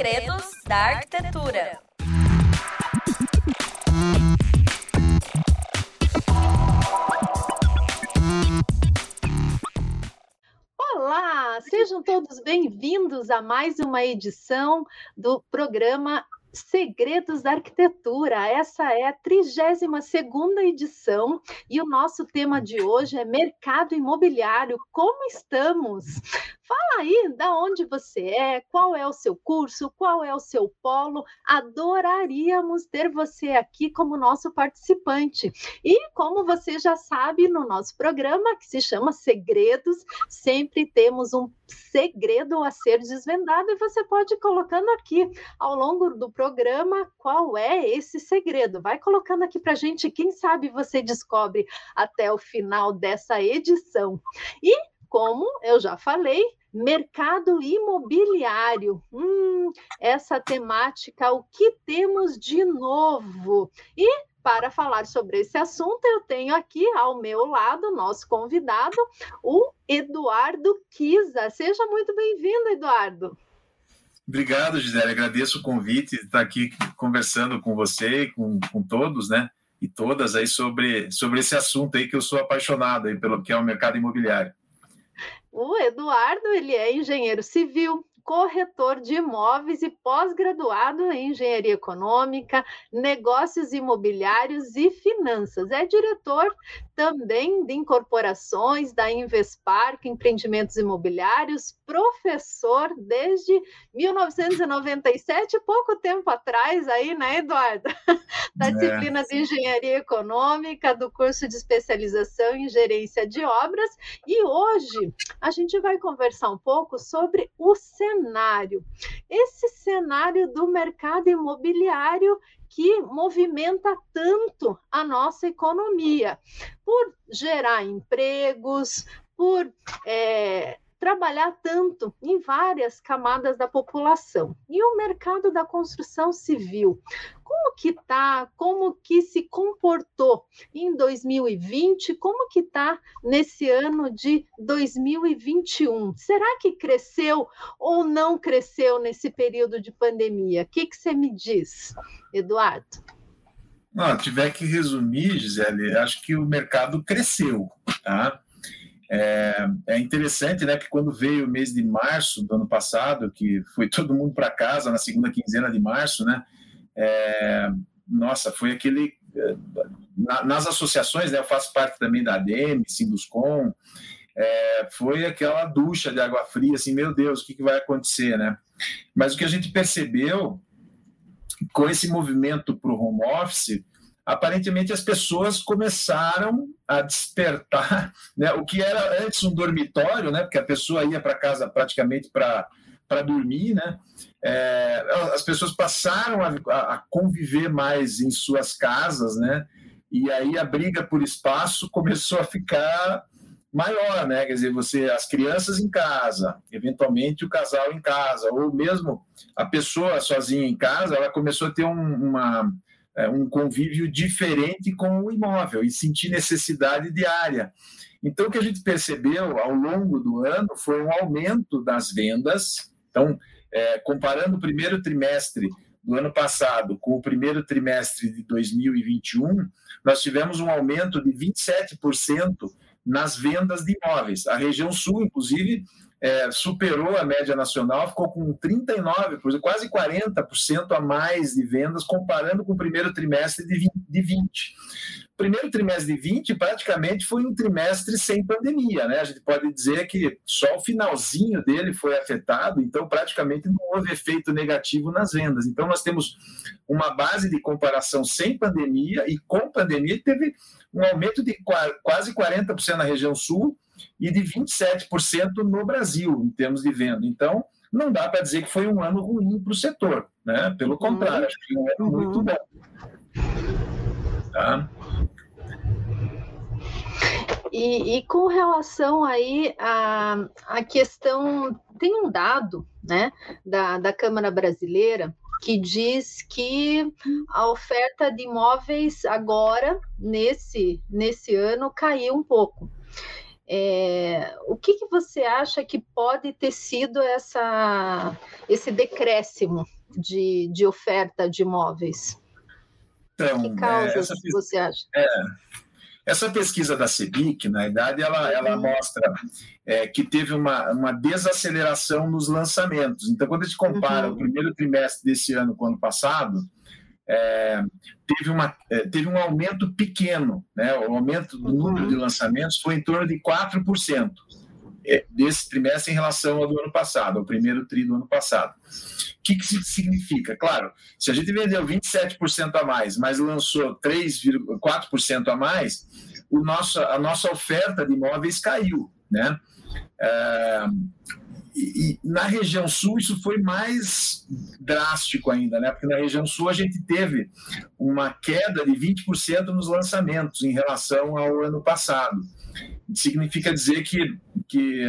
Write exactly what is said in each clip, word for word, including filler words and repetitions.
Segredos da Arquitetura. Olá, sejam todos bem-vindos a mais uma edição do programa Segredos da Arquitetura. Essa é a trigésima segunda edição e o nosso tema de hoje é mercado imobiliário. Como estamos? Fala aí da onde você é, qual é o seu curso, qual é o seu polo. Adoraríamos ter você aqui como nosso participante. E como você já sabe, no nosso programa, que se chama Segredos, sempre temos um segredo a ser desvendado e você pode ir colocando aqui ao longo do programa qual é esse segredo. Vai colocando aqui para a gente, quem sabe você descobre até o final dessa edição. E como eu já falei, mercado imobiliário. Hum, essa temática, o que temos de novo? E para falar sobre esse assunto, eu tenho aqui ao meu lado, nosso convidado, o Eduardo Kiza. Seja muito bem-vindo, Eduardo. Obrigado, Gisele. Agradeço o convite de estar aqui conversando com você e com, com todos, né? E todas aí sobre, sobre esse assunto aí que eu sou apaixonado aí pelo que é o mercado imobiliário. O Eduardo, ele é engenheiro civil, corretor de imóveis e pós-graduado em engenharia econômica, negócios imobiliários e finanças. É diretor também de incorporações da Invespark, empreendimentos imobiliários, professor desde mil novecentos e noventa e sete, pouco tempo atrás aí, né, Eduardo? Da disciplina é. de engenharia econômica, do curso de especialização em gerência de obras. E hoje a gente vai conversar um pouco sobre o cenário. Esse cenário do mercado imobiliário que movimenta tanto a nossa economia, por gerar empregos, por é, trabalhar tanto em várias camadas da população. E o mercado da construção civil, como que está, como que se comportou em dois mil e vinte, como que está nesse ano de dois mil e vinte e um? Será que cresceu ou não cresceu nesse período de pandemia? O que, que você me diz, Eduardo? Não, tiver que resumir, Gisele, acho que o mercado cresceu, tá? É, é interessante, né, que quando veio o mês de março do ano passado, que foi todo mundo para casa na segunda quinzena de março, né, é, nossa, foi aquele... Na, nas associações, né, eu faço parte também da A D M, Sinduscom, é, foi aquela ducha de água fria, assim, meu Deus, o que, que vai acontecer, né? Mas o que a gente percebeu com esse movimento para o home office, aparentemente as pessoas começaram a despertar, né, o que era antes um dormitório, né, porque a pessoa ia para casa praticamente para para dormir, né, é, as pessoas passaram a, a conviver mais em suas casas, né, e aí a briga por espaço começou a ficar maior, né, quer dizer, você, as crianças em casa, eventualmente o casal em casa, ou mesmo a pessoa sozinha em casa, ela começou a ter um, uma um convívio diferente com o imóvel e sentir necessidade diária. Então, o que a gente percebeu ao longo do ano foi um aumento das vendas. Então, é, comparando o primeiro trimestre do ano passado com o primeiro trimestre de dois mil e vinte e um, nós tivemos um aumento de vinte e sete por cento nas vendas de imóveis. A região sul, inclusive, É, superou a média nacional, ficou com trinta e nove por cento, quase quarenta por cento a mais de vendas, comparando com o primeiro trimestre de vinte. O primeiro trimestre de vinte praticamente foi um trimestre sem pandemia, né? A gente pode dizer que só o finalzinho dele foi afetado, então praticamente não houve efeito negativo nas vendas. Então nós temos uma base de comparação sem pandemia e com pandemia teve um aumento de quase quarenta por cento na região sul e de vinte e sete por cento no Brasil, em termos de venda. Então, não dá para dizer que foi um ano ruim para o setor, né? Pelo contrário, uhum. acho que foi um ano uhum. muito bom. Tá? E, e com relação aí à, à questão, tem um dado, né, da, da Câmara Brasileira que diz que a oferta de imóveis agora, nesse, nesse ano, caiu um pouco. É, o que, que você acha que pode ter sido essa, esse decréscimo de, de oferta de imóveis? Então, que causas é, essa, você acha? É, essa pesquisa da Sebic, na verdade, ela, ela mostra é, que teve uma, uma desaceleração nos lançamentos. Então, quando a gente compara uhum. o primeiro trimestre desse ano com o ano passado, é, teve, uma, é, teve um aumento pequeno, né? O aumento do uhum. número de lançamentos foi em torno de quatro por cento desse trimestre em relação ao do ano passado, ao primeiro tri do ano passado. O que, que isso significa? Claro, se a gente vendeu vinte e sete por cento a mais, mas lançou três vírgula quatro por cento a mais, o nosso, a nossa oferta de imóveis caiu, né? É, e, e na região sul isso foi mais drástico ainda, né? Porque na região sul a gente teve uma queda de vinte por cento nos lançamentos em relação ao ano passado. Significa dizer que, que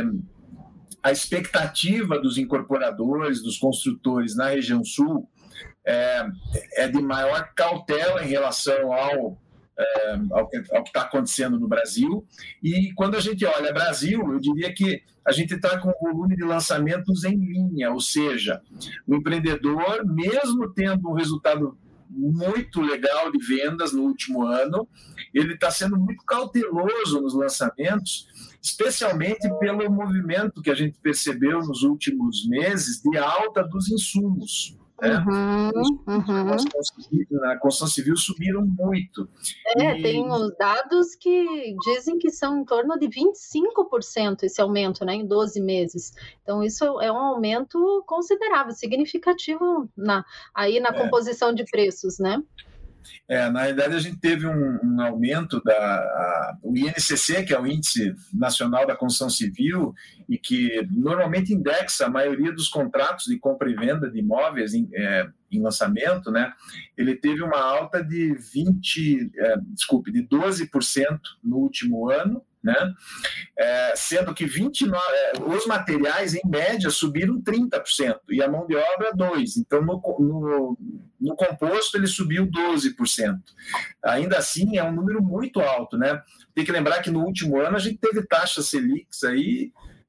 a expectativa dos incorporadores, dos construtores na região sul é, é de maior cautela em relação ao, é, ao que está acontecendo no Brasil. E quando a gente olha Brasil, eu diria que a gente está com o volume de lançamentos em linha, ou seja, o empreendedor, mesmo tendo um resultado muito legal de vendas no último ano, ele está sendo muito cauteloso nos lançamentos, especialmente pelo movimento que a gente percebeu nos últimos meses de alta dos insumos. Né? Uhum, Os uhum. na construção civil subiram muito. É, e... tem os dados que dizem que são em torno de vinte e cinco por cento esse aumento, né, em doze meses. Então, isso é um aumento considerável, significativo na, aí na é. composição de preços, né? É, na realidade, a gente teve um, um aumento da a, o I N C C, que é o Índice Nacional da Construção Civil, e que normalmente indexa a maioria dos contratos de compra e venda de imóveis em, é, em lançamento, né? Ele teve uma alta de vinte, é, desculpe, de doze por cento no último ano, né? É, sendo que vinte e nove, é, os materiais, em média, subiram trinta por cento e a mão de obra dois por cento. Então, no, no, no composto, ele subiu doze por cento. Ainda assim, é um número muito alto, né? Tem que lembrar que no último ano a gente teve taxas Selics aí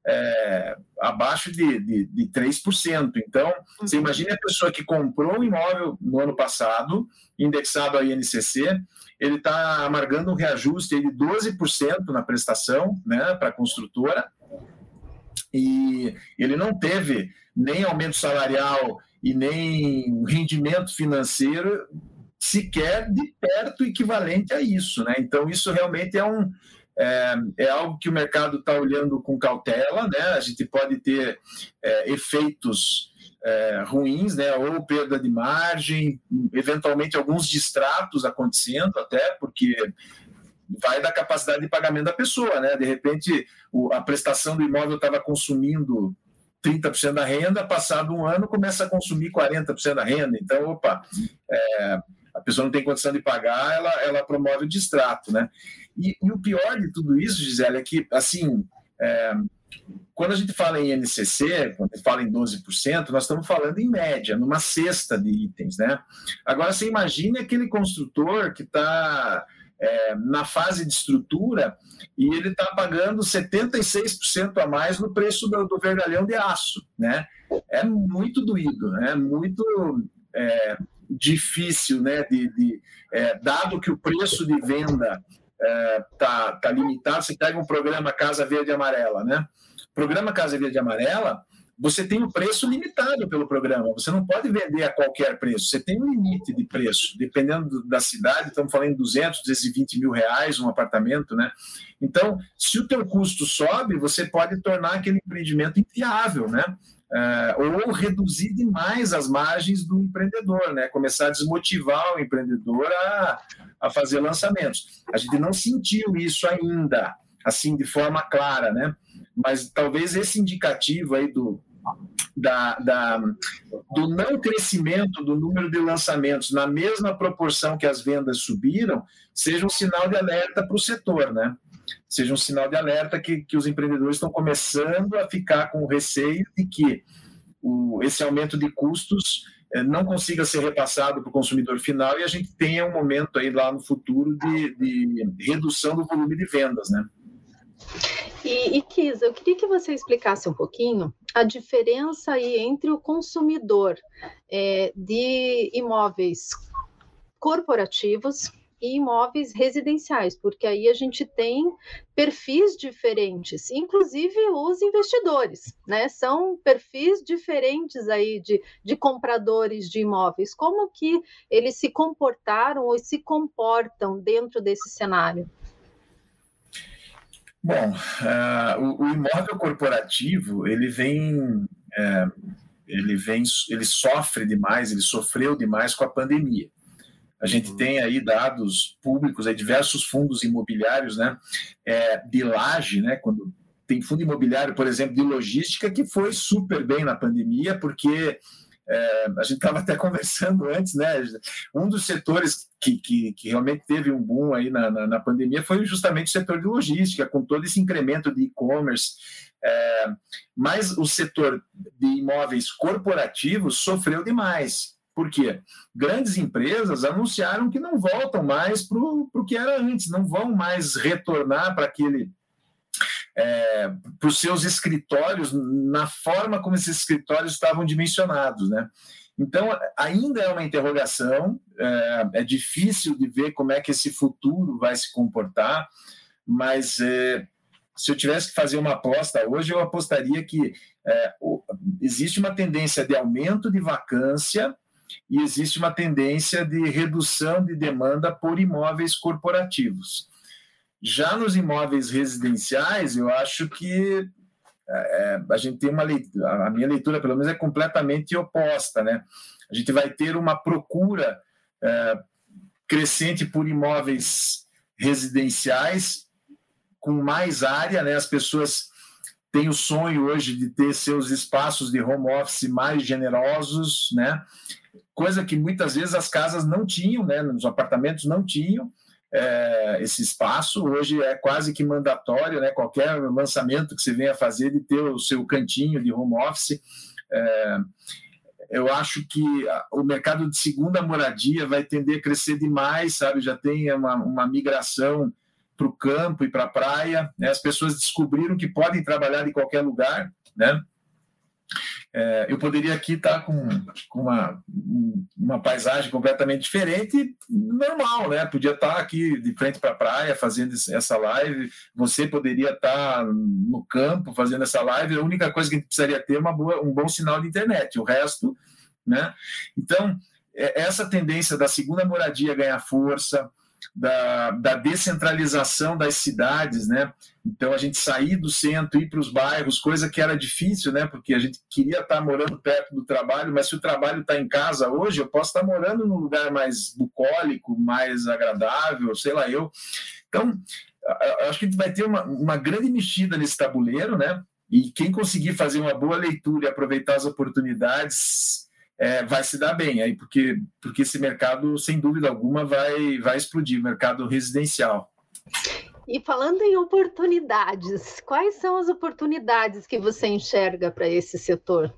é, abaixo de, de, de três por cento. Então, uhum. você imagina a pessoa que comprou um imóvel no ano passado, indexado ao I N C C, ele está amargando um reajuste de doze por cento na prestação, né, para a construtora, e ele não teve nem aumento salarial e nem rendimento financeiro sequer de perto equivalente a isso, né? Então, isso realmente é, um, é, é algo que o mercado está olhando com cautela, né? A gente pode ter é, efeitos É, ruins, né, ou perda de margem, eventualmente alguns distratos acontecendo, até porque vai da capacidade de pagamento da pessoa, né? De repente o, a prestação do imóvel estava consumindo trinta por cento da renda, passado um ano começa a consumir quarenta por cento da renda, então, opa, é, a pessoa não tem condição de pagar, ela, ela promove o distrato, né? E, e o pior de tudo isso, Gisele, é que, assim, é, quando a gente fala em I N C C, quando a gente fala em doze por cento, nós estamos falando em média, numa cesta de itens, né? Agora, você imagine aquele construtor que está é, na fase de estrutura e ele está pagando setenta e seis por cento a mais no preço do, do vergalhão de aço, né? É muito doído, né? Muito é, difícil, né? De, de, é, dado que o preço de venda está é, tá limitado, você pega um programa Casa Verde e Amarela, né? Programa Casa Verde e Amarela, você tem um preço limitado pelo programa, você não pode vender a qualquer preço, você tem um limite de preço, dependendo da cidade, estamos falando em duzentos, duzentos e vinte mil reais um apartamento, né? Então, se o teu custo sobe, você pode tornar aquele empreendimento inviável, né? Uh, ou reduzir demais as margens do empreendedor, né? Começar a desmotivar o empreendedor a, a fazer lançamentos. A gente não sentiu isso ainda, assim, de forma clara, né? Mas talvez esse indicativo aí do, da, da, do não crescimento do número de lançamentos na mesma proporção que as vendas subiram seja um sinal de alerta para o setor, né? Seja um sinal de alerta que, que os empreendedores estão começando a ficar com o receio de que o, esse aumento de custos eh, não consiga ser repassado para o consumidor final e a gente tenha um momento aí lá no futuro de, de redução do volume de vendas, né? E, e Kisa, eu queria que você explicasse um pouquinho a diferença aí entre o consumidor é, de imóveis corporativos e imóveis residenciais, porque aí a gente tem perfis diferentes, inclusive os investidores, né? São perfis diferentes aí de, de compradores de imóveis. Como que eles se comportaram ou se comportam dentro desse cenário? Bom, uh, o, o imóvel corporativo, ele vem, uh, ele vem, ele sofre demais, ele sofreu demais com a pandemia. A gente uhum. tem aí dados públicos, aí diversos fundos imobiliários, né, é, de laje, né, quando tem fundo imobiliário, por exemplo, de logística, que foi super bem na pandemia, porque é, a gente estava até conversando antes, né? Um dos setores que, que, que realmente teve um boom aí na, na, na pandemia foi justamente o setor de logística, com todo esse incremento de e-commerce. É, mas o setor de imóveis corporativos sofreu demais. Por quê? Grandes empresas anunciaram que não voltam mais para o que era antes, não vão mais retornar para aquele. É, para os seus escritórios, na forma como esses escritórios estavam dimensionados, né? Então, ainda é uma interrogação, é, é difícil de ver como é que esse futuro vai se comportar, mas é, se eu tivesse que fazer uma aposta hoje, eu apostaria que é, o, existe uma tendência de aumento de vacância e existe uma tendência de redução de demanda por imóveis corporativos. Já nos imóveis residenciais, eu acho que é, a gente tem uma leitura, a minha leitura, pelo menos, é completamente oposta, né? A gente vai ter uma procura é, crescente por imóveis residenciais com mais área, né? As pessoas têm o sonho hoje de ter seus espaços de home office mais generosos, né? Coisa que muitas vezes as casas não tinham, né? Nos apartamentos não tinham. É, esse espaço, hoje é quase que mandatório, né? Qualquer lançamento que você venha fazer de ter o seu cantinho de home office. É, eu acho que o mercado de segunda moradia vai tender a crescer demais, sabe? Já tem uma, uma migração para o campo e para a praia, né? As pessoas descobriram que podem trabalhar em qualquer lugar, né? É, eu poderia aqui estar com, com uma, uma paisagem completamente diferente, normal, né? Podia estar aqui de frente para a praia fazendo essa live, você poderia estar no campo fazendo essa live, a única coisa que a gente precisaria ter é uma boa, um bom sinal de internet, o resto, né? Então, essa tendência da segunda moradia ganhar força, Da, da descentralização das cidades, né? Então a gente sair do centro, ir para os bairros, coisa que era difícil, né? Porque a gente queria estar morando perto do trabalho, mas se o trabalho está em casa hoje, eu posso estar morando num lugar mais bucólico, mais agradável, sei lá eu. Então, acho que a gente vai ter uma, uma grande mexida nesse tabuleiro, né? E quem conseguir fazer uma boa leitura e aproveitar as oportunidades É, vai se dar bem, aí, porque, porque esse mercado, sem dúvida alguma, vai, vai explodir, o mercado residencial. E falando em oportunidades, quais são as oportunidades que você enxerga para esse setor?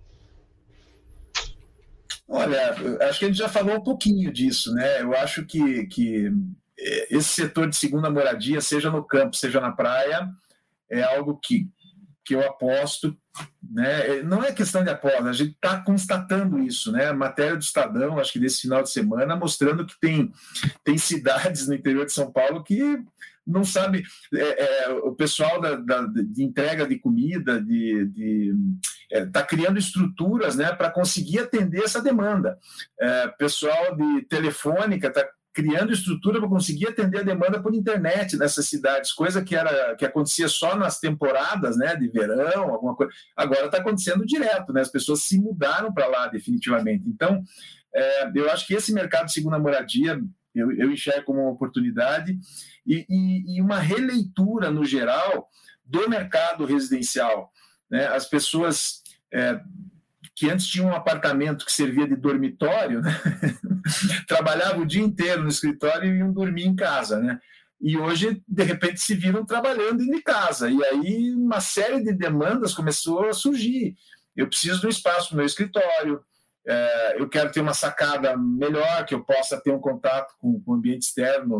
Olha, acho que a gente já falou um pouquinho disso, né? Eu acho que, que esse setor de segunda moradia, seja no campo, seja na praia, é algo que, que eu aposto, né? Não é questão de aposta, a gente está constatando isso, né? A matéria do Estadão, acho que desse final de semana, mostrando que tem, tem cidades no interior de São Paulo que não sabe, é, é, o pessoal da, da, de entrega de comida, de, de está é, criando estruturas, né, para conseguir atender essa demanda. É, pessoal de telefônica está criando estrutura para conseguir atender a demanda por internet nessas cidades, coisa que, era, que acontecia só nas temporadas, né, de verão, alguma coisa. Agora está acontecendo direto, né, as pessoas se mudaram para lá definitivamente. Então, é, eu acho que esse mercado de segunda moradia, eu, eu enxergo como uma oportunidade e, e, e uma releitura, no geral, do mercado residencial, né? As pessoas... É, que antes tinha um apartamento que servia de dormitório, né? Trabalhava o dia inteiro no escritório e iam dormir em casa, né? E hoje, de repente, se viram trabalhando em casa. E aí uma série de demandas começou a surgir. Eu preciso de um espaço no meu escritório, é, eu quero ter uma sacada melhor, que eu possa ter um contato com, com o ambiente externo,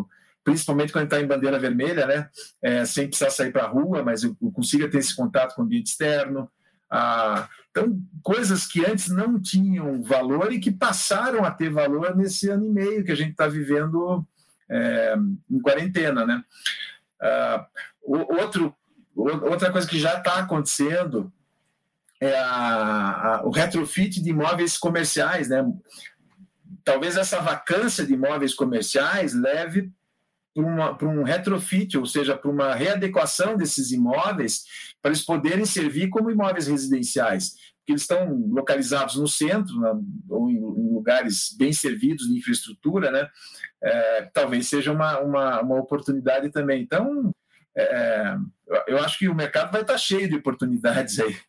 principalmente quando está em bandeira vermelha, né? É, sem precisar sair para a rua, mas eu, eu consiga ter esse contato com o ambiente externo. Ah, então, coisas que antes não tinham valor e que passaram a ter valor nesse ano e meio que a gente está vivendo é, em quarentena, né? Ah, outro, outra coisa que já está acontecendo é a, a, o retrofit de imóveis comerciais, né? Talvez essa vacância de imóveis comerciais leve para um retrofit, ou seja, para uma readequação desses imóveis para eles poderem servir como imóveis residenciais, porque eles estão localizados no centro, na, ou em, em lugares bem servidos de infraestrutura, né? É, talvez seja uma, uma, uma oportunidade também. Então, é, eu acho que o mercado vai estar cheio de oportunidades aí.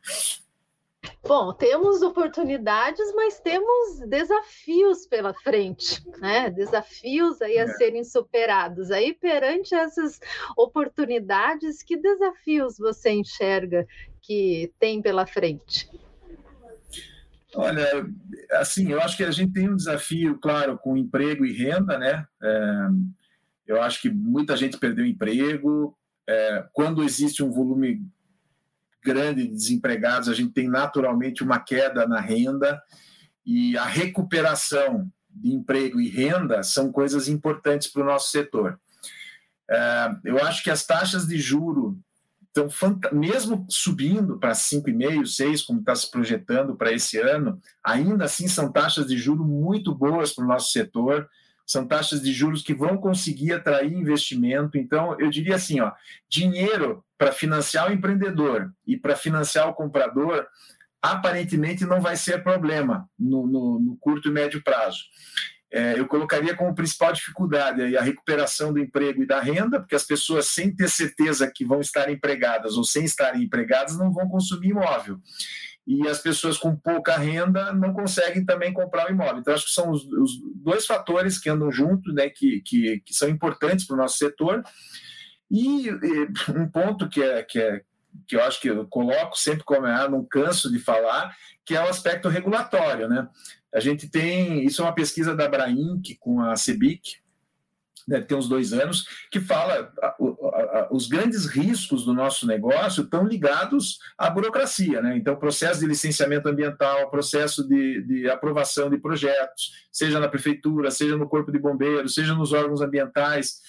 Bom, temos oportunidades, mas temos desafios pela frente, né? Desafios aí a é. serem superados. Aí, perante essas oportunidades, que desafios você enxerga que tem pela frente? Olha, assim, eu acho que a gente tem um desafio, claro, com emprego e renda, né? É, eu acho que muita gente perdeu emprego. É, quando existe um volume grande de desempregados, a gente tem naturalmente uma queda na renda, e a recuperação de emprego e renda são coisas importantes para o nosso setor. É, eu acho que as taxas de juro estão, mesmo subindo para cinco vírgula cinco, seis, como está se projetando para esse ano, ainda assim são taxas de juro muito boas para o nosso setor, são taxas de juros que vão conseguir atrair investimento. Então, eu diria assim, ó, dinheiro para financiar o empreendedor e para financiar o comprador, aparentemente não vai ser problema no, no, no curto e médio prazo. É, eu colocaria como principal dificuldade aí a recuperação do emprego e da renda, porque as pessoas, sem ter certeza que vão estar empregadas ou sem estarem empregadas, não vão consumir imóvel. E as pessoas com pouca renda não conseguem também comprar o imóvel. Então, acho que são os, os dois fatores que andam juntos, né, que, que, que são importantes para o nosso setor. E, e um ponto que, é, que, é, que eu acho que eu coloco sempre como é, não canso de falar, que é o aspecto regulatório, né? A gente tem, isso é uma pesquisa da Abrainc com a CEBIC, deve ter uns dois anos, que fala a, a, a, os grandes riscos do nosso negócio estão ligados à burocracia, né? Então, processo de licenciamento ambiental, processo de, de aprovação de projetos, seja na prefeitura, seja no corpo de bombeiros, seja nos órgãos ambientais,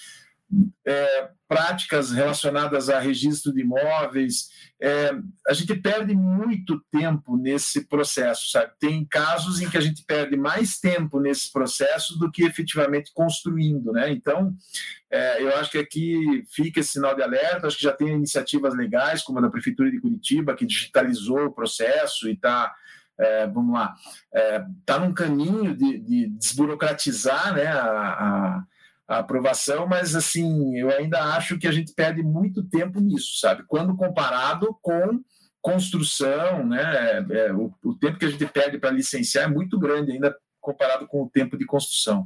é, práticas relacionadas a registro de imóveis. É, a gente perde muito tempo nesse processo, sabe? Tem casos em que a gente perde mais tempo nesse processo do que efetivamente construindo, né? Então, é, eu acho que aqui fica esse sinal de alerta. Acho que já tem iniciativas legais, como a da Prefeitura de Curitiba, que digitalizou o processo e está, é, vamos lá, está é, num caminho de, de desburocratizar, né, a, a a aprovação, mas assim, eu ainda acho que a gente perde muito tempo nisso, sabe? Quando comparado com construção, né? É, é, o, o tempo que a gente perde para licenciar é muito grande ainda comparado com o tempo de construção.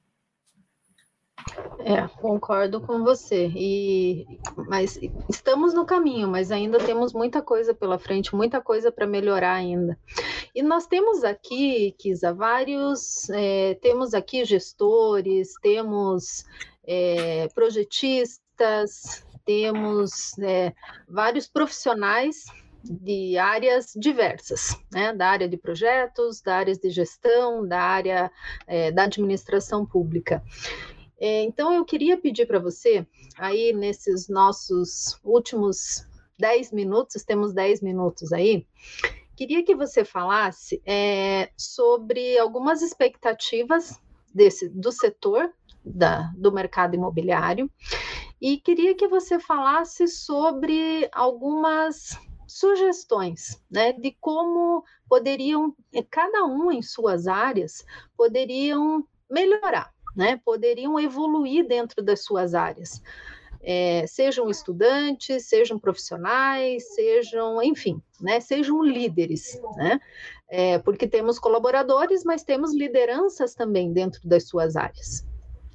É, concordo com você. E, mas estamos no caminho, mas ainda temos muita coisa pela frente, muita coisa para melhorar ainda. E nós temos aqui, Kisa, vários, é, temos aqui gestores, temos é, projetistas, temos é, vários profissionais de áreas diversas, né? Da área de projetos, da área de gestão, da área é, da administração pública. Então, eu queria pedir para você, aí nesses nossos últimos dez minutos, temos dez minutos aí, queria que você falasse é, sobre algumas expectativas desse, do setor da, do mercado imobiliário, e queria que você falasse sobre algumas sugestões, né, de como poderiam, cada um em suas áreas, poderiam melhorar, né, poderiam evoluir dentro das suas áreas, é, sejam estudantes, sejam profissionais, sejam, enfim, né, sejam líderes, né, é, porque temos colaboradores, mas temos lideranças também dentro das suas áreas.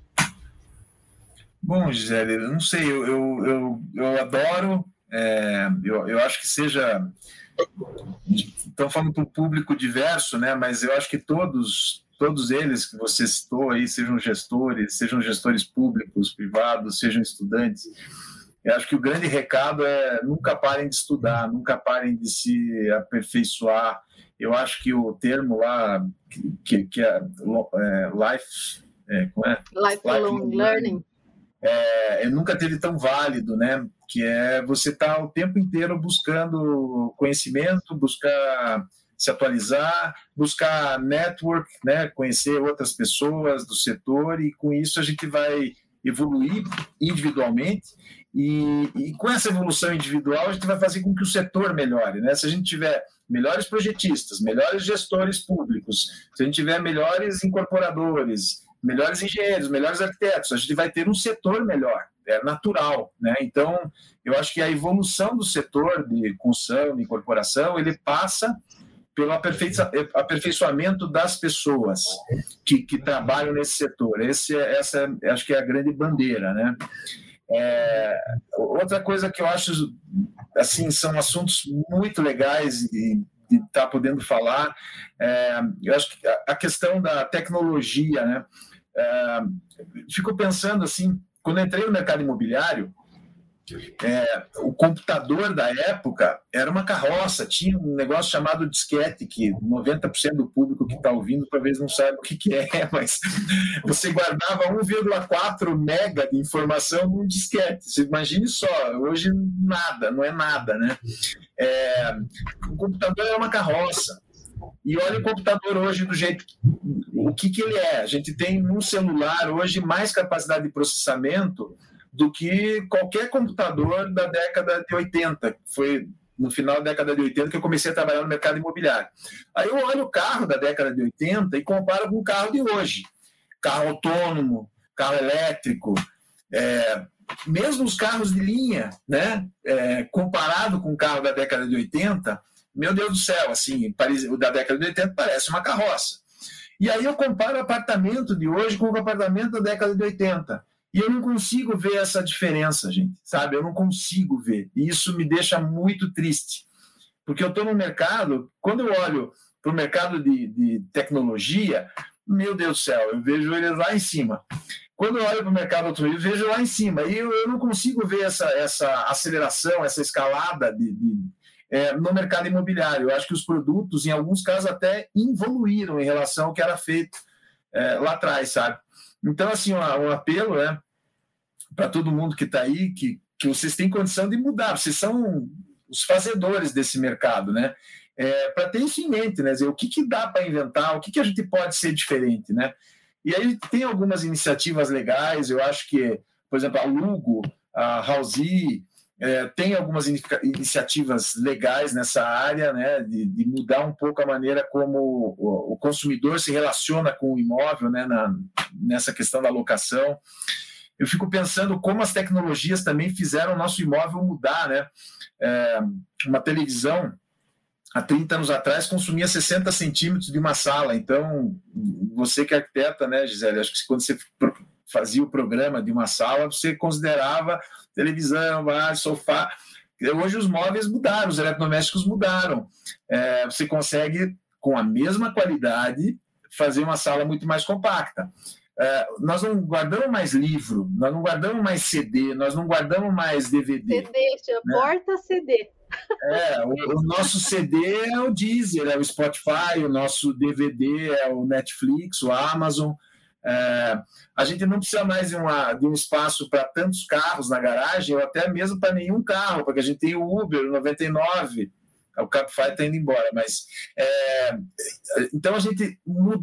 Bom, Gisele, eu não sei, eu, eu, eu, eu adoro, é, eu, eu acho que seja, estão falando para um público diverso, né, mas eu acho que todos todos eles que você citou aí, sejam gestores, sejam gestores públicos, privados, sejam estudantes, eu acho que o grande recado é nunca parem de estudar, nunca parem de se aperfeiçoar. Eu acho que o termo lá, que, que é, é life... É, como é? Lifelong learning. É, nunca teve tão válido, né? Que é você estar tá o tempo inteiro buscando conhecimento, buscar se atualizar, buscar network, né? Conhecer outras pessoas do setor, e com isso a gente vai evoluir individualmente, e, e com essa evolução individual a gente vai fazer com que o setor melhore, né? Se a gente tiver melhores projetistas, melhores gestores públicos, se a gente tiver melhores incorporadores, melhores engenheiros, melhores arquitetos, a gente vai ter um setor melhor, é natural, né? Então, eu acho que a evolução do setor de construção, de incorporação, ele passa pelo aperfeiçoamento das pessoas que, que trabalham nesse setor. Esse, essa, acho que é a grande bandeira, né? É, outra coisa que eu acho, assim, são assuntos muito legais de estar tá podendo falar, é, eu acho que a questão da tecnologia, né? É, fico pensando assim, quando eu entrei no mercado imobiliário, é, o computador da época era uma carroça, tinha um negócio chamado disquete, que noventa por cento do público que está ouvindo talvez não saiba o que, que é, mas você guardava um vírgula quatro mega de informação num disquete. Você imagine só, hoje nada, não é nada, né? É, o computador era uma carroça. E olha o computador hoje do jeito... O que, que ele é? A gente tem um celular hoje mais capacidade de processamento do que qualquer computador da década de oitenta. Foi no final da década de oitenta que eu comecei a trabalhar no mercado imobiliário. Aí eu olho o carro da década de oitenta e comparo com o carro de hoje. Carro autônomo, carro elétrico, é, mesmo os carros de linha, né? É, comparado com o carro da década de oitenta, meu Deus do céu, assim, o da década de oitenta parece uma carroça. E aí eu comparo o apartamento de hoje com o apartamento da década de oitenta. E eu não consigo ver essa diferença, gente, sabe? Eu não consigo ver. E isso me deixa muito triste. Porque eu estou no mercado, quando eu olho para o mercado de, de tecnologia, meu Deus do céu, eu vejo ele lá em cima. Quando eu olho para o mercado automotivo, eu vejo lá em cima. E eu, eu não consigo ver essa, essa aceleração, essa escalada de, de, é, no mercado imobiliário. Eu acho que os produtos, em alguns casos, até evoluíram em relação ao que era feito é, lá atrás, sabe? Então, assim, um, um apelo, né, para todo mundo que está aí, que, que vocês têm condição de mudar, vocês são os fazedores desse mercado, né? É, para ter isso em mente, né? Dizer, o que, que dá para inventar, o que, que a gente pode ser diferente, né? E aí tem algumas iniciativas legais, eu acho que, por exemplo, a Lugo, a Halsey, é, tem algumas in- iniciativas legais nessa área, né, de, de mudar um pouco a maneira como o, o consumidor se relaciona com o imóvel, né, na, nessa questão da locação. Eu fico pensando como as tecnologias também fizeram o nosso imóvel mudar, né? É, uma televisão, há trinta anos atrás, consumia sessenta centímetros de uma sala. Então, você que é arquiteta, né, Gisele? Acho que quando você fazia o programa de uma sala, você considerava televisão, bar, sofá. Hoje os móveis mudaram, os eletrodomésticos mudaram. É, você consegue, com a mesma qualidade, fazer uma sala muito mais compacta. É, nós não guardamos mais livro, nós não guardamos mais C D, nós não guardamos mais D V D. C D, né? Porta-C D. É, o, o nosso C D é o Deezer, é o Spotify, o nosso D V D é o Netflix, o Amazon. É, a gente não precisa mais de, uma, de um espaço para tantos carros na garagem, ou até mesmo para nenhum carro, porque a gente tem o Uber, o noventa e nove, o Cabify está indo embora, mas é, então a gente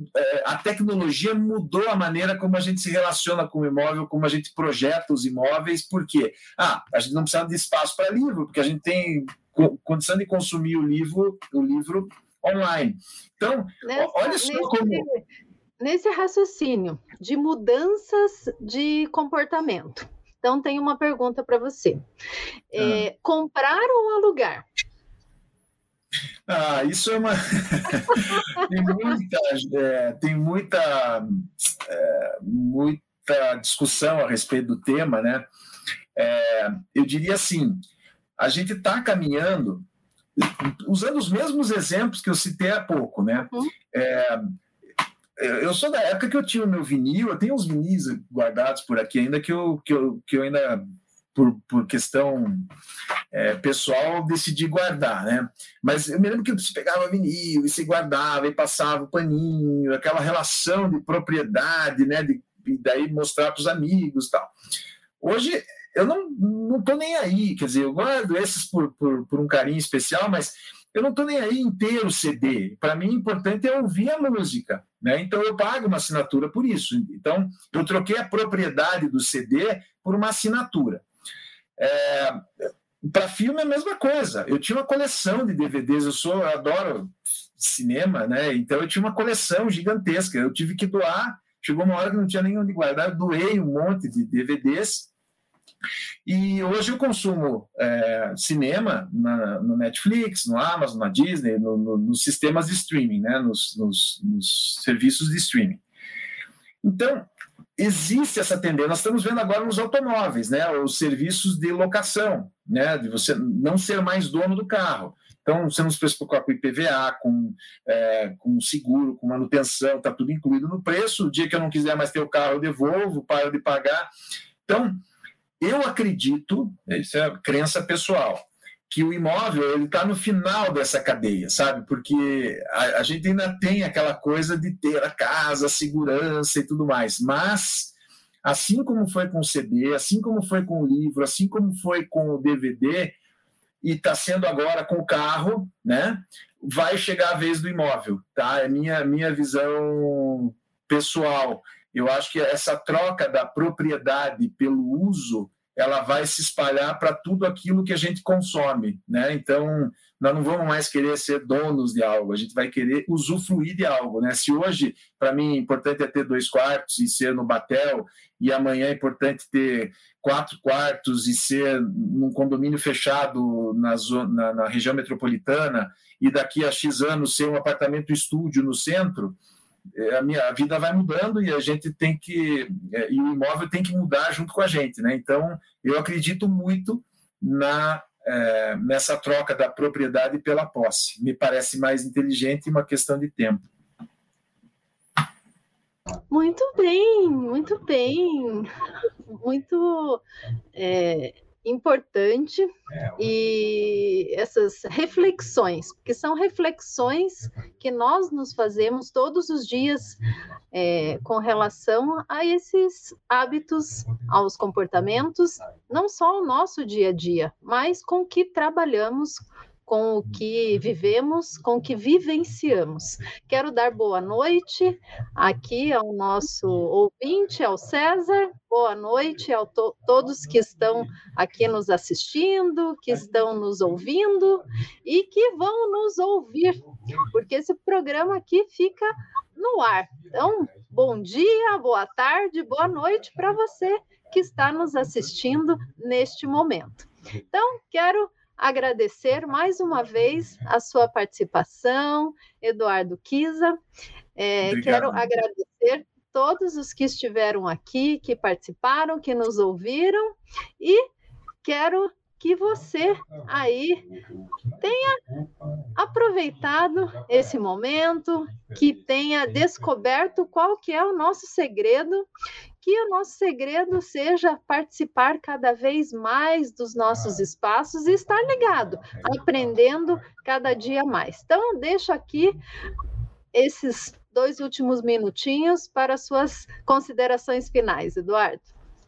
a tecnologia mudou a maneira como a gente se relaciona com o imóvel, como a gente projeta os imóveis. Por quê? Ah, a gente não precisa de espaço para livro, porque a gente tem condição de consumir o livro, o livro online. Então, nessa, olha só nesse, como... Nesse raciocínio de mudanças de comportamento, então tem uma pergunta para você. É, ah. Comprar ou alugar? Ah, isso é uma... tem muita, é, tem muita, é, muita discussão a respeito do tema, né? É, eu diria assim, a gente está caminhando, usando os mesmos exemplos que eu citei há pouco, né? Uhum. É, eu sou da época que eu tinha o meu vinil, eu tenho uns vinis guardados por aqui ainda que eu, que eu, que eu ainda, por, por questão é, pessoal, decidi guardar, né? Mas eu me lembro que você pegava vinil e se guardava e passava o paninho, aquela relação de propriedade, né? De, e daí mostrar para os amigos e tal. Hoje eu não, não tô nem aí, quer dizer, eu guardo esses por, por, por um carinho especial, mas eu não estou nem aí em ter o C D. Para mim, o importante é ouvir a música, né? Então, eu pago uma assinatura por isso. Então, eu troquei a propriedade do C D por uma assinatura. É, para filme, é a mesma coisa. Eu tinha uma coleção de D V Ds. Eu, sou, eu adoro cinema, né? Então, eu tinha uma coleção gigantesca. Eu tive que doar. Chegou uma hora que não tinha nem onde guardar. Eu doei um monte de D V Ds. E hoje eu consumo é, cinema na, no Netflix, no Amazon, na Disney, no, no, nos sistemas de streaming, né? nos, nos, nos serviços de streaming. Então, existe essa tendência. Nós estamos vendo agora nos automóveis, né? Os serviços de locação, né? De você não ser mais dono do carro. Então, você não se preocupa com I P V A, com, é, com seguro, com manutenção, está tudo incluído no preço. O dia que eu não quiser mais ter o carro, eu devolvo, paro de pagar. Então, eu acredito, isso é a crença pessoal, que o imóvel está no final dessa cadeia, sabe? Porque a, a gente ainda tem aquela coisa de ter a casa, a segurança e tudo mais, mas assim como foi com o C D, assim como foi com o livro, assim como foi com o D V D, e está sendo agora com o carro, né? Vai chegar a vez do imóvel, tá? É minha, minha visão pessoal. Eu acho que essa troca da propriedade pelo uso, ela vai se espalhar para tudo aquilo que a gente consome, né? Então, nós não vamos mais querer ser donos de algo, a gente vai querer usufruir de algo, né? Se hoje, para mim, é importante é ter dois quartos e ser no Batel, e amanhã é importante ter quatro quartos e ser num condomínio fechado na, zona, na, na região metropolitana, e daqui a X anos ser um apartamento estúdio no centro, a minha a vida vai mudando e a gente tem que e o imóvel tem que mudar junto com a gente, né? Então eu acredito muito na é, nessa troca da propriedade pela posse. Me parece mais inteligente e uma questão de tempo. Muito bem, muito bem, muito é, importante, e essas reflexões, porque são reflexões que nós nos fazemos todos os dias é, com relação a esses hábitos, aos comportamentos, não só o nosso dia a dia, mas com o que trabalhamos, com o que vivemos, com o que vivenciamos. Quero dar boa noite aqui ao nosso ouvinte, ao César, boa noite a to- todos que estão aqui nos assistindo, que estão nos ouvindo e que vão nos ouvir, porque esse programa aqui fica no ar. Então, bom dia, boa tarde, boa noite para você que está nos assistindo neste momento. Então, quero agradecer mais uma vez a sua participação, Eduardo Kiza. É, quero agradecer todos os que estiveram aqui, que participaram, que nos ouviram, e quero que você aí tenha aproveitado esse momento, que tenha descoberto qual que é o nosso segredo, que o nosso segredo seja participar cada vez mais dos nossos espaços e estar ligado, aprendendo cada dia mais. Então, deixo aqui esses dois últimos minutinhos para suas considerações finais, Eduardo.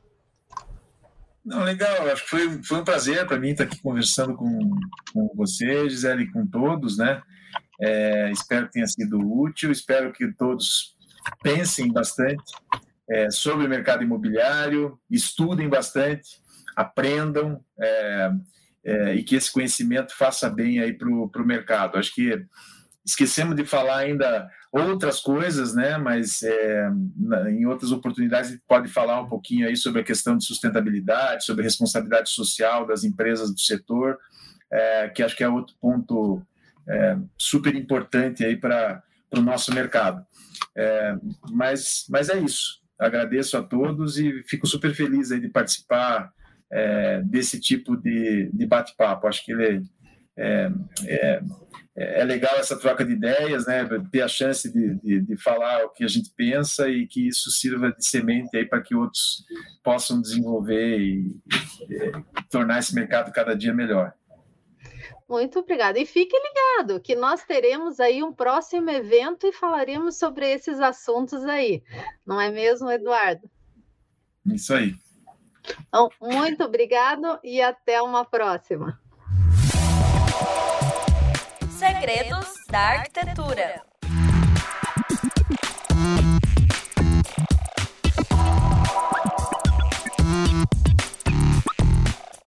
Não, legal, acho que foi, foi um prazer para mim estar aqui conversando com, com você, Gisele, e com todos, né? É, espero que tenha sido útil, espero que todos pensem bastante é, sobre o mercado imobiliário, estudem bastante, aprendam é, é, e que esse conhecimento faça bem aí para o mercado. Acho que esquecemos de falar ainda outras coisas, né? Mas é, em outras oportunidades a gente pode falar um pouquinho aí sobre a questão de sustentabilidade, sobre a responsabilidade social das empresas do setor, é, que acho que é outro ponto é, super importante aí para o nosso mercado. É, mas, mas é isso. Agradeço a todos e fico super feliz aí de participar é, desse tipo de, de bate-papo. Acho que ele é, é, é legal essa troca de ideias, né? Ter a chance de, de, de falar o que a gente pensa e que isso sirva de semente aí para que outros possam desenvolver e, e tornar esse mercado cada dia melhor. Muito obrigada. E fique ligado que nós teremos aí um próximo evento e falaremos sobre esses assuntos aí. Não é mesmo, Eduardo? Isso aí. Então, muito obrigado e até uma próxima. Segredos da Arquitetura.